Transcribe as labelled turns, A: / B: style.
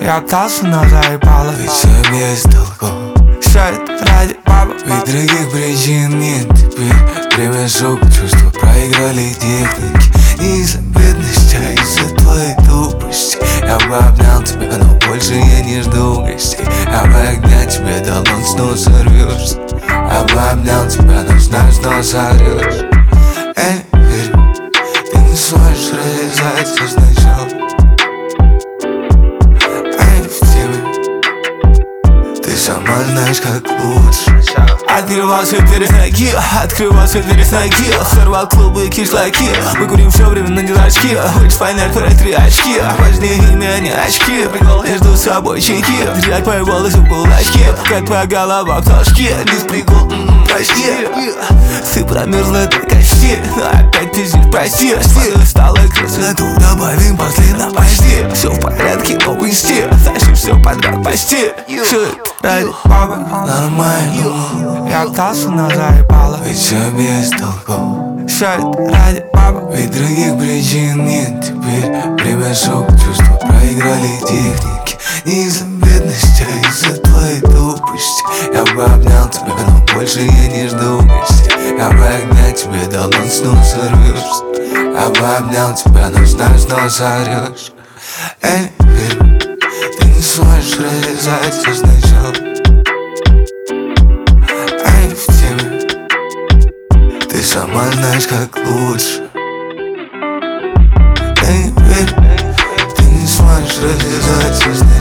A: Я остался, но заебало.
B: Ведь все без толков.
A: Все это ради бабы.
B: Ведь других причин нет теперь. Время шок, чувства проиграли техники. Не из-за бедности, а из-за твоей тупости. Я бы обнял тебя, но больше я не жду гостей. Я бы огня тебе дал, но снова сорвешься. Я бы обнял тебя, но знаю, снова сорвешься. Эй, ты не сможешь реализовать все сначала. Эй, в теме, ты сама знаешь, как лучше.
A: Открывался двери с ноги, открывался двери с ноги. Сорвал клубы и кишлаки. Мы курим все время на дурачки. Хочешь понять, про 3 очки. Важнее имя, не очки. Прикол, между собой чайки. Держать мои волосы в кулачки. Как твоя голова в толчке. Без прикол, прости. Ты промерзла до кости. Но опять ты здесь, прости. Стала красоту, добавим после на почти. Все в порядке, новый стиль. Дальше все подряд почти. Все ради бабы.
B: Нормально.
A: Я остался, но заебало.
B: Ведь все без толков.
A: Все это ради бабы.
B: Ведь других причин нет теперь. Время шок, чувства проиграли техники. Не из-за бедности, а из-за твоей тупости. Я бы обнял тебя, но больше я не жду гостей. Я бы огня тебе дал, но снова сорвешься. Я бы обнял тебя, но знаю, снова сорвешься. Эй, ты не сможешь реализовать все сначала. Эй, в теме, ты сама знаешь, как лучше. Эй, ты не сможешь реализовать все сначала.